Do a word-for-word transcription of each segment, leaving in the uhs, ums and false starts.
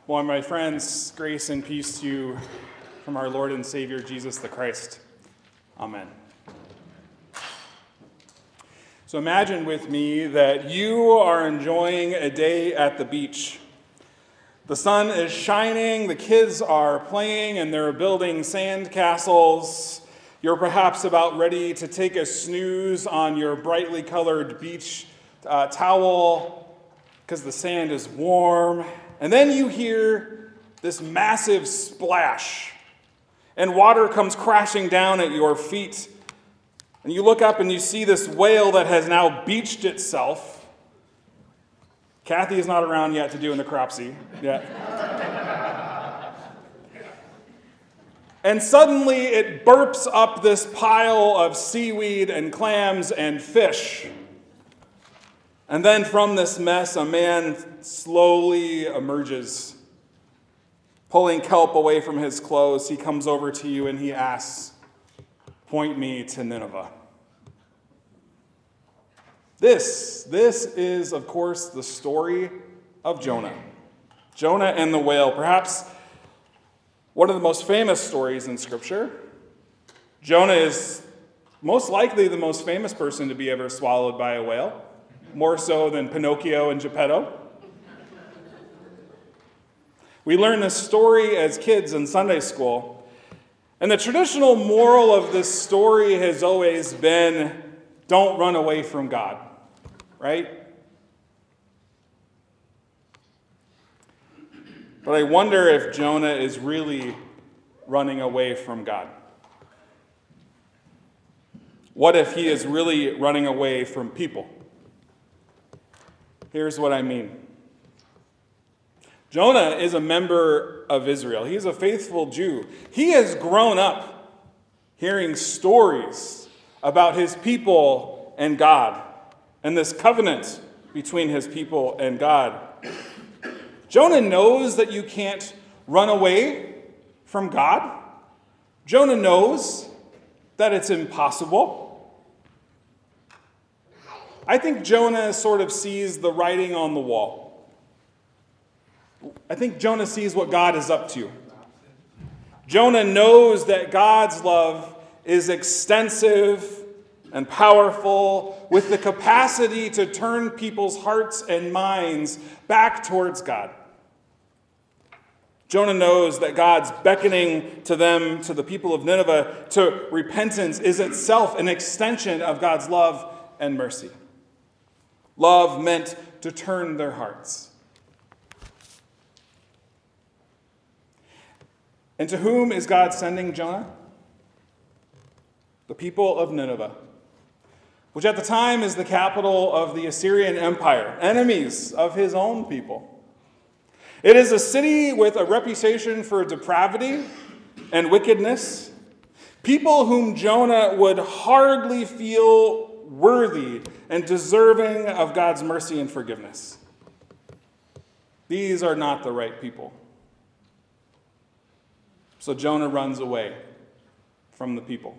Well, my friends, grace and peace to you from our Lord and Savior, Jesus the Christ. Amen. So imagine with me that you are enjoying a day at the beach. The sun is shining, the kids are playing, and they're building sand castles. You're perhaps about ready to take a snooze on your brightly colored beach uh, towel because the sand is warm. And then you hear this massive splash, and water comes crashing down at your feet. And you look up and you see this whale that has now beached itself. Kathy is not around yet to do a necropsy yet. And suddenly it burps up this pile of seaweed and clams and fish. And then from this mess, a man slowly emerges. Pulling kelp away from his clothes, he comes over to you and he asks, "Point me to Nineveh." This, this is, of course, the story of Jonah. Jonah and the whale, perhaps one of the most famous stories in Scripture. Jonah is most likely the most famous person to be ever swallowed by a whale, more so than Pinocchio and Geppetto. We learned this story as kids in Sunday school, and the traditional moral of this story has always been, don't run away from God, right? But I wonder if Jonah is really running away from God. What if he is really running away from people? Here's what I mean. Jonah is a member of Israel. He's a faithful Jew. He has grown up hearing stories about his people and God and this covenant between his people and God. Jonah knows that you can't run away from God. Jonah knows that it's impossible. I think Jonah sort of sees the writing on the wall. I think Jonah sees what God is up to. Jonah knows that God's love is extensive and powerful, with the capacity to turn people's hearts and minds back towards God. Jonah knows that God's beckoning to them, to the people of Nineveh, to repentance is itself an extension of God's love and mercy. Love meant to turn their hearts. And to whom is God sending Jonah? The people of Nineveh, which at the time is the capital of the Assyrian Empire, enemies of his own people. It is a city with a reputation for depravity and wickedness, people whom Jonah would hardly feel worthy and deserving of God's mercy and forgiveness. These are not the right people. So Jonah runs away from the people.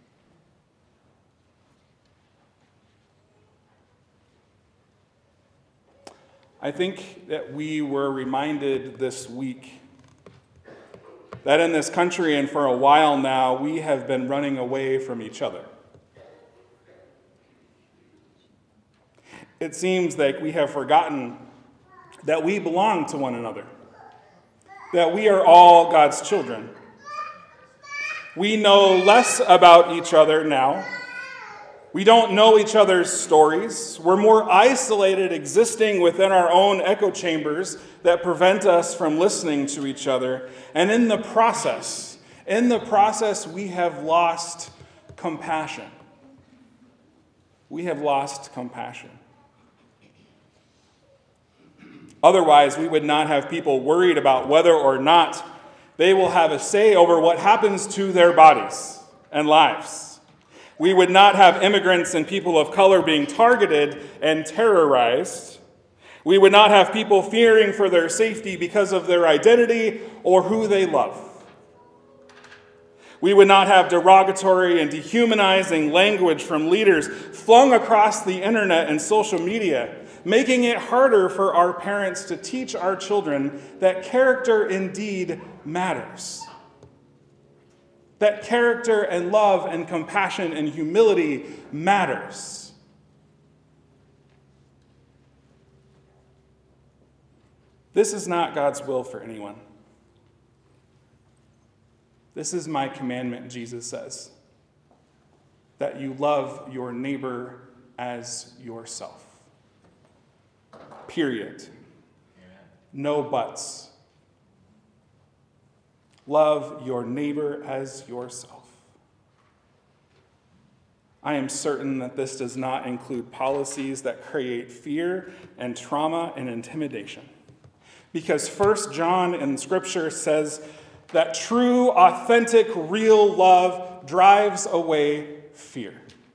I think that we were reminded this week that in this country and for a while now, we have been running away from each other. It seems like we have forgotten that we belong to one another, that we are all God's children. We know less about each other now. We don't know each other's stories. We're more isolated, existing within our own echo chambers that prevent us from listening to each other. And in the process, in the process, we have lost compassion. We have lost compassion. Otherwise, we would not have people worried about whether or not they will have a say over what happens to their bodies and lives. We would not have immigrants and people of color being targeted and terrorized. We would not have people fearing for their safety because of their identity or who they love. We would not have derogatory and dehumanizing language from leaders flung across the internet and social media, making it harder for our parents to teach our children that character indeed matters. That character and love and compassion and humility matters. This is not God's will for anyone. This is my commandment, Jesus says, that you love your neighbor as yourself. Period. Amen. No buts. Love your neighbor as yourself. I am certain that this does not include policies that create fear and trauma and intimidation. Because First John in Scripture says that true, authentic, real love drives away fear.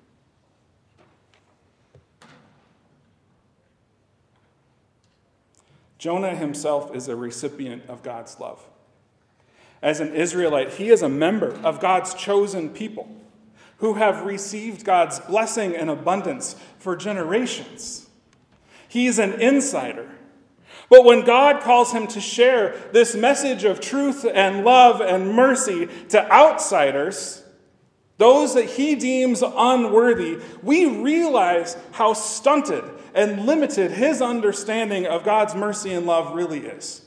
Jonah himself is a recipient of God's love. As an Israelite, he is a member of God's chosen people who have received God's blessing and abundance for generations. He's an insider. But when God calls him to share this message of truth and love and mercy to outsiders, those that he deems unworthy, we realize how stunted and limited his understanding of God's mercy and love really is.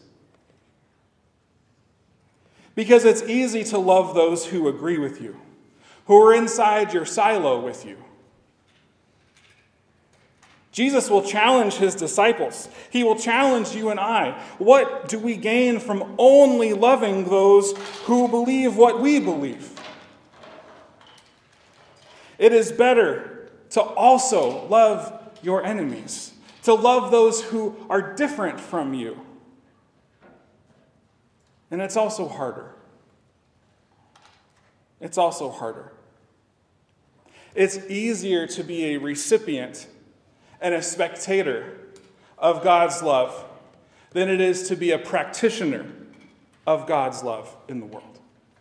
Because it's easy to love those who agree with you, who are inside your silo with you. Jesus will challenge his disciples. He will challenge you and I. What do we gain from only loving those who believe what we believe? It is better to also love your enemies, to love those who are different from you. And it's also harder. It's also harder. It's easier to be a recipient and a spectator of God's love than it is to be a practitioner of God's love in the world.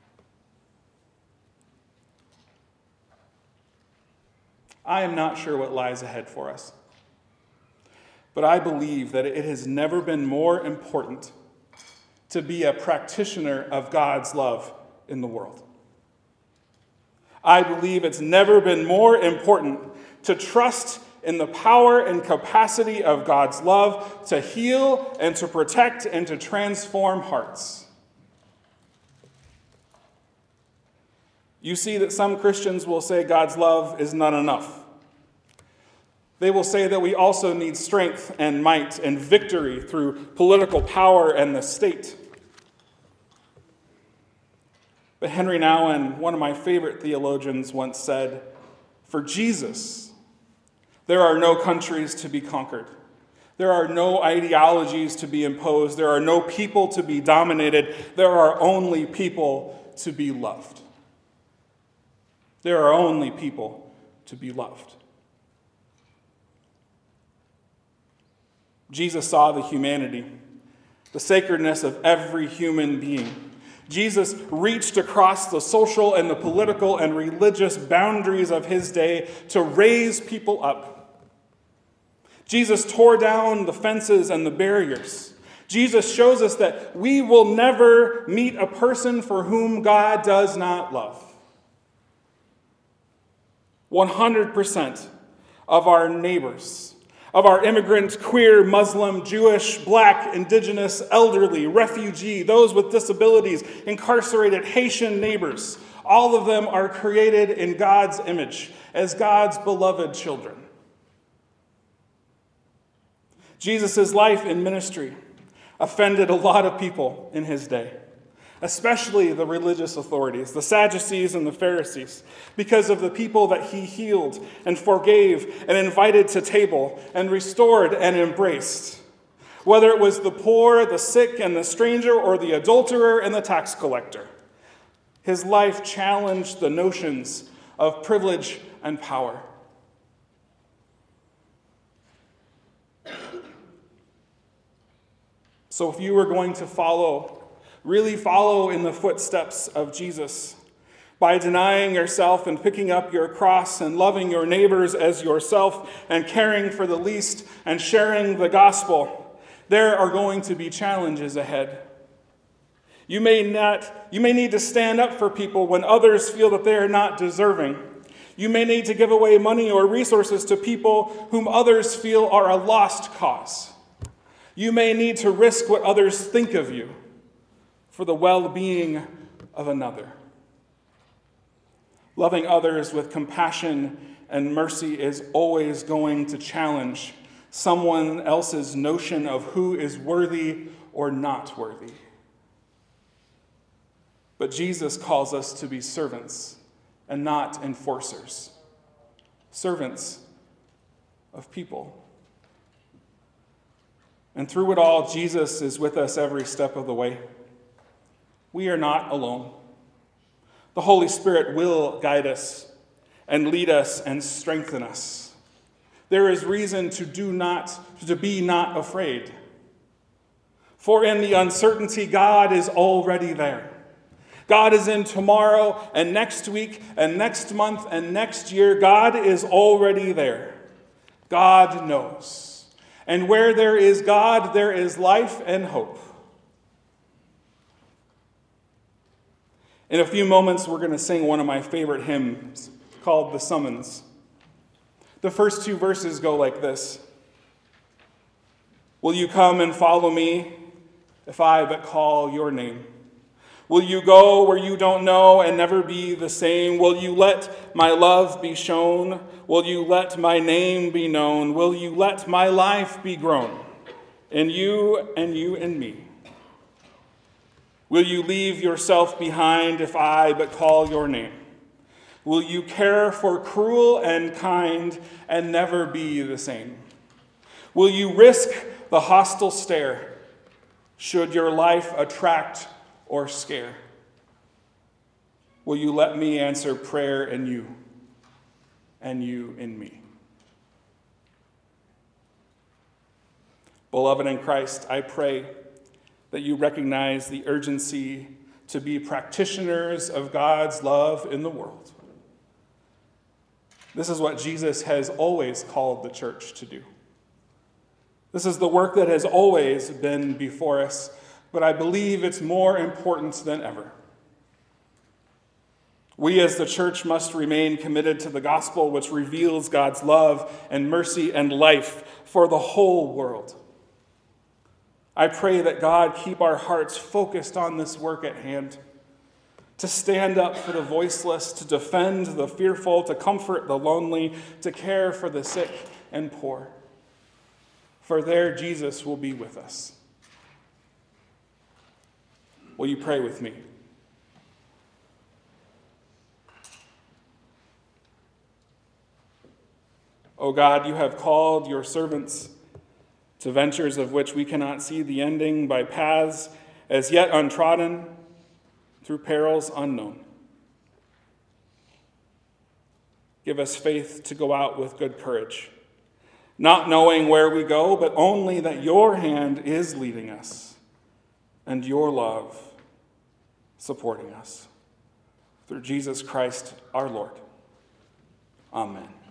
I am not sure what lies ahead for us, but I believe that it has never been more important to be a practitioner of God's love in the world. I believe it's never been more important to trust in the power and capacity of God's love to heal and to protect and to transform hearts. You see that some Christians will say God's love is not enough. They will say that we also need strength and might and victory through political power and the state. But Henry Nouwen, one of my favorite theologians, once said, "For Jesus, there are no countries to be conquered. There are no ideologies to be imposed. There are no people to be dominated. There are only people to be loved." There are only people to be loved. Jesus saw the humanity, the sacredness of every human being. Jesus reached across the social and the political and religious boundaries of his day to raise people up. Jesus tore down the fences and the barriers. Jesus shows us that we will never meet a person for whom God does not love. one hundred percent of our neighbors, of our immigrant, queer, Muslim, Jewish, black, indigenous, elderly, refugee, those with disabilities, incarcerated Haitian neighbors, all of them are created in God's image as God's beloved children. Jesus' life and ministry offended a lot of people in his day, especially the religious authorities, the Sadducees and the Pharisees, because of the people that he healed and forgave and invited to table and restored and embraced. Whether it was the poor, the sick, and the stranger, or the adulterer and the tax collector, his life challenged the notions of privilege and power. So if you were going to follow, really follow in the footsteps of Jesus by denying yourself and picking up your cross and loving your neighbors as yourself and caring for the least and sharing the gospel, there are going to be challenges ahead. You may not, you may need to stand up for people when others feel that they are not deserving. You may need to give away money or resources to people whom others feel are a lost cause. You may need to risk what others think of you for the well-being of another. Loving others with compassion and mercy is always going to challenge someone else's notion of who is worthy or not worthy. But Jesus calls us to be servants and not enforcers. Servants of people. And through it all, Jesus is with us every step of the way. We are not alone. The Holy Spirit will guide us and lead us and strengthen us. There is reason to do not, to be not afraid. For in the uncertainty, God is already there. God is in tomorrow and next week and next month and next year. God is already there. God knows. And where there is God, there is life and hope. In a few moments, we're going to sing one of my favorite hymns called The Summons. The first two verses go like this. Will you come and follow me if I but call your name? Will you go where you don't know and never be the same? Will you let my love be shown? Will you let my name be known? Will you let my life be grown in you and you in me? Will you leave yourself behind if I but call your name? Will you care for cruel and kind and never be the same? Will you risk the hostile stare should your life attract or scare? Will you let me answer prayer in you and you in me? Beloved in Christ, I pray that you recognize the urgency to be practitioners of God's love in the world. This is what Jesus has always called the church to do. This is the work that has always been before us, but I believe it's more important than ever. We as the church must remain committed to the gospel, which reveals God's love and mercy and life for the whole world. I pray that God keep our hearts focused on this work at hand, to stand up for the voiceless, to defend the fearful, to comfort the lonely, to care for the sick and poor. For there Jesus will be with us. Will you pray with me? O God, you have called your servants to ventures of which we cannot see the ending, by paths as yet untrodden, through perils unknown. Give us faith to go out with good courage, not knowing where we go, but only that your hand is leading us and your love supporting us. Through Jesus Christ our Lord. Amen.